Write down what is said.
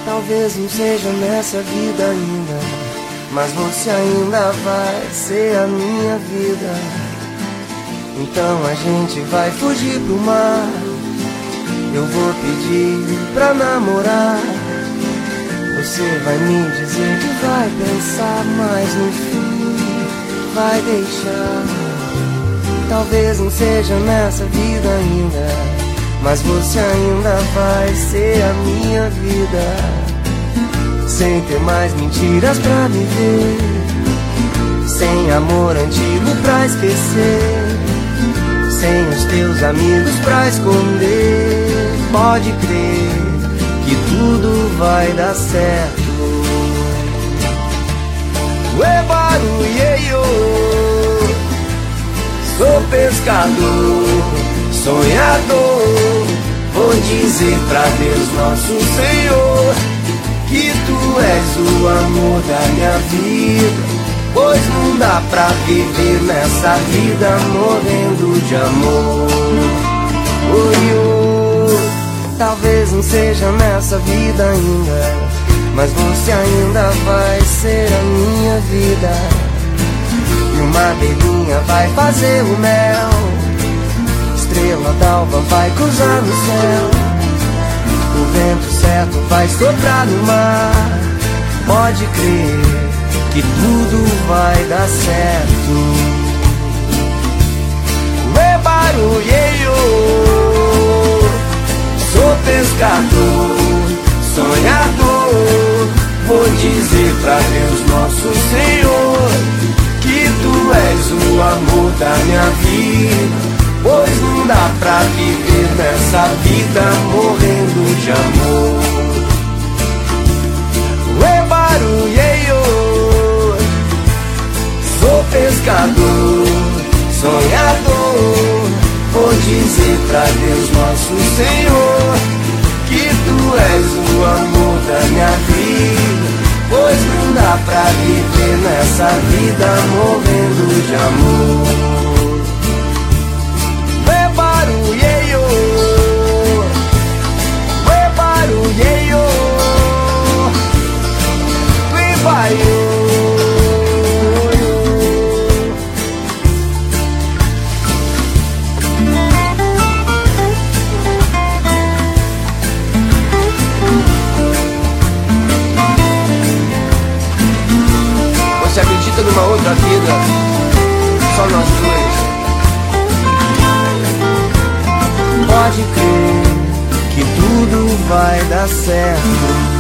Talvez não seja nessa vida ainda, mas você ainda vai ser a minha vida. Então a gente vai fugir pro mar. Eu vou pedir pra namorar. Você vai me dizer que vai pensar, mas no fim vai deixar. Talvez não seja nessa vida ainda, mas você ainda vai ser a minha vida. Sem ter mais mentiras pra viver, sem amor antigo pra esquecer, sem os teus amigos pra esconder. Pode crer que tudo vai dar certo. Ué, barulheio, sou pescador, sonhador. Vou dizer pra Deus nosso Senhor que tu és o amor da minha vida, pois não dá pra viver nessa vida morrendo de amor. Oi, oh, talvez não seja nessa vida ainda, mas você ainda vai ser a minha vida. E uma abelhinha vai fazer o mel, estrela d'alva vai cruzar no céu, o vento certo vai soprar no mar. Pode crer que tudo vai dar certo. Ué, barulheio, sou pescador, sonhador. Vou dizer pra Deus nosso Senhor que tu és o amor da minha vida, pois não dá pra viver nessa vida morrendo de amor. Ué, barulheio, sou pescador, sonhador. Vou dizer pra Deus nosso Senhor que tu és o amor da minha vida, pois não dá pra viver nessa vida morrendo de amor. Você acredita numa outra vida? Só nós dois. Pode crer que tudo vai dar certo.